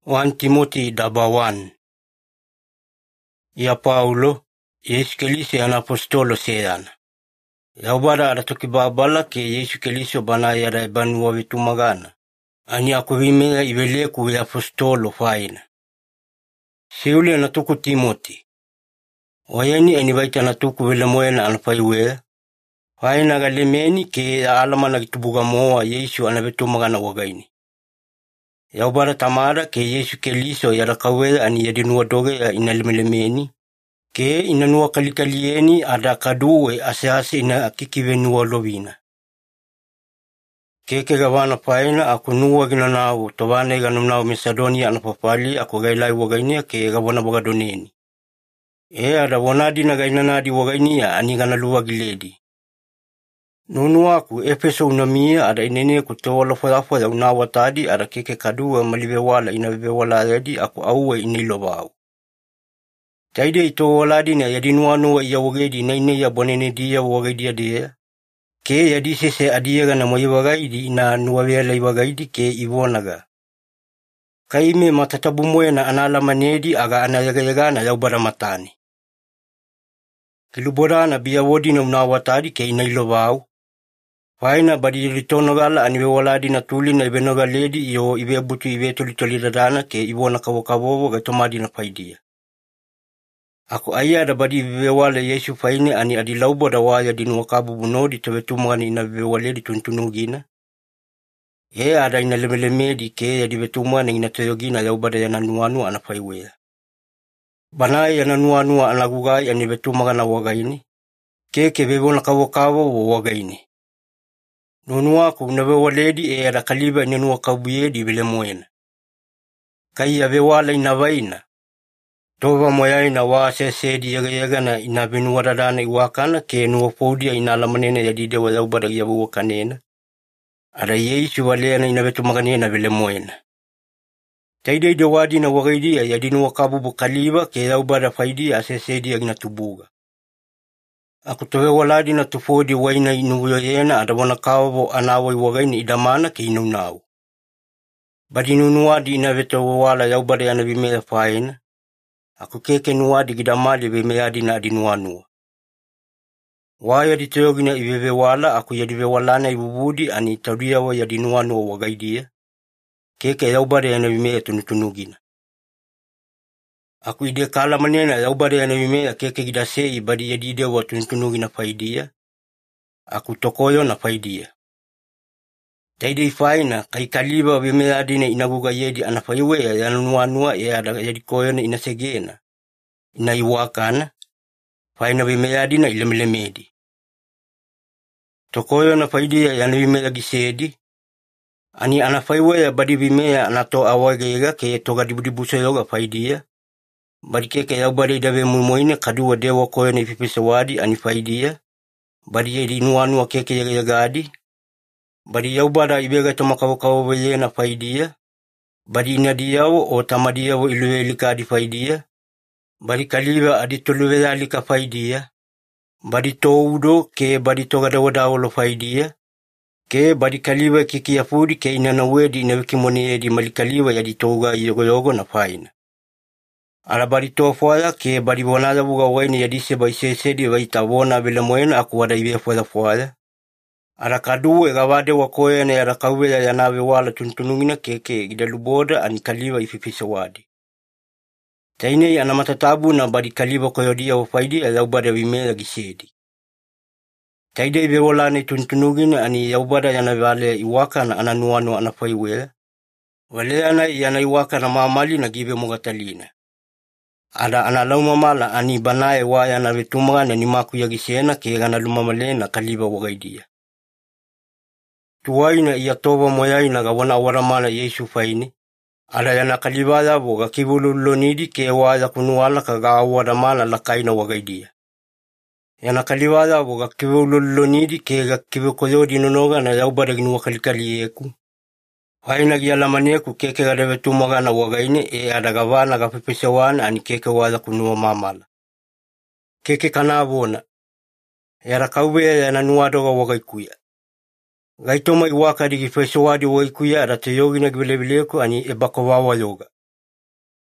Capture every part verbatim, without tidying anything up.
First Timothy daba one. Ia Paulo, Yesu Keliso ana apostolo seyana. Yaubara aratokibabala ke Yesu Keliso bana yara ibanua vitumagana. Ani akuvimea iveleku ya apostolo faina. Siuli natuku Timothy. Wayani anivaita natuku vile moena anafaiwea. Faina galemeni ke alama na kitubuga moa Yesu anavitumagana wagaini. Yaubara tamara ke Yesu Keliso yara kawea ani yadinua doge ya inalimelemeni. Ke inanua kalikalieni ada kaduwe asease ina akikivenua lovina. Keke gavana paina aku nuwa gina nao tovane ganum nao Macedonia anapapali aku gailai wagainia ke gavana wagadoneni. E ada wanadi na gainanadi wagainia ani gana luwa giledi. Nunu aku Efeso unamia ada inene kutola fadafa ya unawa tadi ada keke kaduwe malivewala inavewala redi aku auwe inilobau. Taide ito waladi na yadinuanu wa iya wagedi na ina ya bonene dia wagedi ya dia. Ke yadise se adiaga na moye wagaidi na nuwawela iwagaidi ke iwonaga. Kaime matatabu moya na anala manedi aga anayagayagana yaubara matani. Kilubora na biya wodi na unawatadi ke inailobau. Faina badi yilitonogala aniwe waladi na tuli na ibenoga ledi iyo iwe butu iwe tulitolidadana ke iwona kawakawowo gatomadi na paidia. Aku aya da badi vivewale Yesu faine ani adilaubo da waya dinu wakabu bunodi tewetumani ina vivewale di tuntunugina. E ada ina lemelemedi ke ya divetumani ina toyogina ya ubada ya nanuanu anafaiwea. Banai ya nanuanu anagugai ani vetumaga na wagaini. Ke ke vevona kawakawo wagaini. Nunuaku unavewaledi e ada kaliba ina wakabuye vile moena. Kai ya vewala ina vaina. Tova moyai na wa sesedi yaga yaga na ina benuwaradana iwakana ke nuwapodia ina alamanena ya dide wa zaubada ya wakanena. Ada Yesu walena ina vetumaganena vile moena. Taide ide wadi na wagaidia ya dinu wakabubu kaliba ke zaubada faidia sesedi yaga na tubuga. Aku towe waladi na tufodi waina inuyo yena ada wana kawo anawa iwagaini idamana ke inunau. Badi nunuwadi ina veto wala zaubada ya nabimea faina. Aku keke nuwadi gidamali vimeyadi na adinuanua. Waya ditoyogina iwewe wala aku yadiwe walana ibubudi ani taudia wa yadinuanua wagaidia. Keke yaubade ya nabimea tunutunugina. Aku ide kala manena yaubade ya nabimea keke gidasei badi yadide wa tunutunugina faidia. Aku tokoyo na faidia. Taide ifaina kai kaliba vimeyadi na inaguga yedi anafaiwea ya nuanua ya yadikoyo na inasegena. Ina iwakana, faina vimeyadi na ilemelemedi. Tokoyo na faidia ya vimea gisedi. Ani anafaiwea badi vimea anato awagega ke toga dibudibuso yoga faidia. Badi keke ya ubade idawe mumoine kaduwa dewa koyo na ifipisa wadi ani faidia. Badi yedi nuanua keke yaga yagadi. Badi ya ubada ibega tomakawakawa vye na faidia. Badi inadiyawo o tamadiyawo iluwe likadi faidia. Badi kaliwa adituluwe ya lika faidia. Badi toudo ke badi togadawadawo faidia. Ke badi kaliwa kiki ya fudi ke inanawedi na wikimone yedi malikaliwa ya ditoga yogo yogo na faina. Ala badi tofuaya ke badi wanada buga waini ya dise baisesedi waita wana vile moena akuwada iwe fuada fuaya. Ala kaduwe gawade wakoya na ala kawe ya yanawe wala tuntunungina keke idaluboda ani kaliwa ifipisa wadi. Taine ana matatabu na badi kaliba koyodia wafaidi ya yaubada vimea gisedi. Taide ibe walane tuntunugina ani yaubada yanawale iwaka na ananuano anafaiwea. Wale ana yana iwaka na maamali na gibe mugatalina. Ada analau mala ani banae waya na vetumagana ni maku ya gisena ke gana lumamale na kaliba wagaidia. Tuwaina iya toba moyai na gawana waramala Yesu faini. Ala yana kalibada boga kibulullo nidi ke waya kunuwala kaga waramala lakaina wagaidia. Yana kalibada boga kibulullo nidi ke ga kibukoyodi nonoga na yaubada ginuwa kalikali yeku. Faina giyalamaneku keke gadewe tumaga na wagaine e adagavana gapipisewana ani keke waya kunuwa mamala. Keke kanabona. Yara kauwea yana nuwadoga wagaikuya. Gaitoma iwaka di gifeso wadi waikuya ada te yogi na gbilebeleku ani ebako wawa yoga.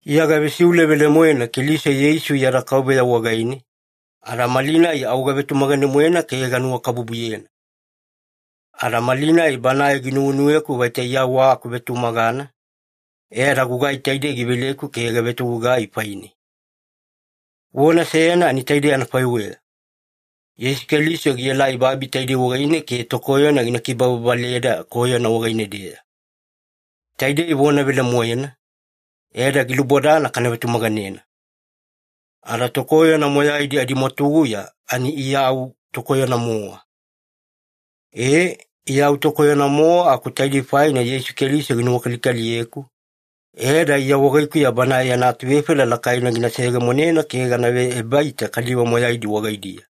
Ia gave siule vele moena Keliso Yesu ia rakaube ya wagaini, ara malina i au gave tumagane moena ke ganua kabubuyena. Ara malina i banae ginuunueku vaite ia waa kuvetu magana, e ragugai taide giveleku ke gavetu ugai paini. Wona seena ani taide ana paiwea. Yesu Keliso giela i babi taide wagaine ke tokoyo na gina kibabaleda koyo na wagaine dea. Taide i wona vele moena, e da giluboda na kanavetu maganena. Ara tokoyo na moya idi adimotuguya ani iau tokoyo na moa. E iau tokoyo na moa aku taide fai na Yesu Keliso gina wakalikali eku. E da ia wagaiku ya bana ya natu wefela lakai na gina sega monena ke ganawe e baita kaliwa moya idi wagaidia.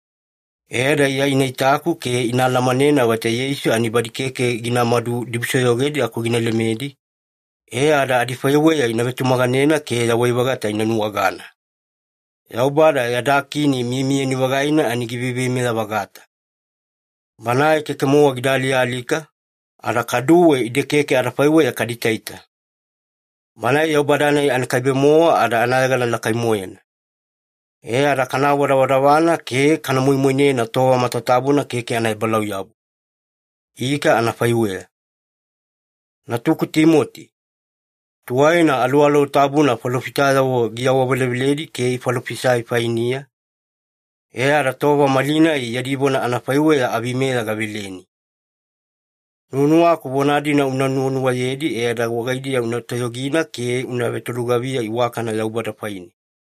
E da ia inaitaku ke inala manena wate Yesu ani badikeke gina madu dibusoyogedi aku gina lemedi. E ada adifaiwe ya inavetu maganena ke ya waibagata inanuagana. Ya ubada ya dakini mimi ni wagaina ani gibibi mila wagata. Banae keke mua gidali alika, ara kaduwe idekeke arafaiwe ya kaditaita. Banae ya ubadana ya anakaibe mua ada anayagala lakai moyena. E ara kana wada wadawana ke kana mui moine na toa matatabuna keke anaibalau yabu. Ika anafaiwe. Natuku Timoti. Tuwai na alualo tabuna falofitaya wo giawa waleviledi ke ifalofisai fainia. E ara towa malina i yadibona anafaiwe ya abimela gavileni. Nunua kubonadi na unanuonua yedi e ada wagaidi ya unatoyogina ke unavetulugavia iwakana ya ubada faini.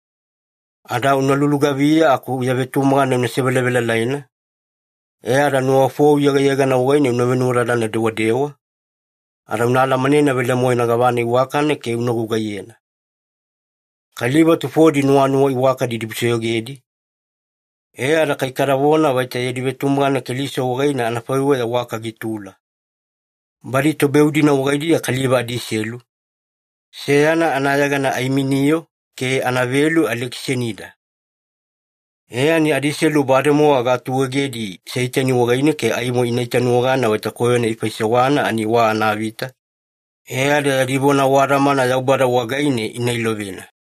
Ada unalulugavia aku yavetumana unasebelevela laina. E ada nuafo yaga yaga na uwaini unavenurada na dewa dewa. Ada unala manena vele moe na gavana iwakane ke unagugayena. Kaliba tufodi nuanua iwaka di dibusoyogedi. E ada kaikaravona waita yedi vetumana Keliso wagaina anafaiwe ya waka gitula. Bari to beudi na wagaidi ya kaliba adiselu. Seana anayaga na aiminio ke anavelu alekisenida. E ani adiselu bademo agatu wagedi seitani wagaine ke aimo inaitanu wagana waita koyo na ifaisewana ani waa anavita. E ada ribona waramana ya ubada wagaine inailovena.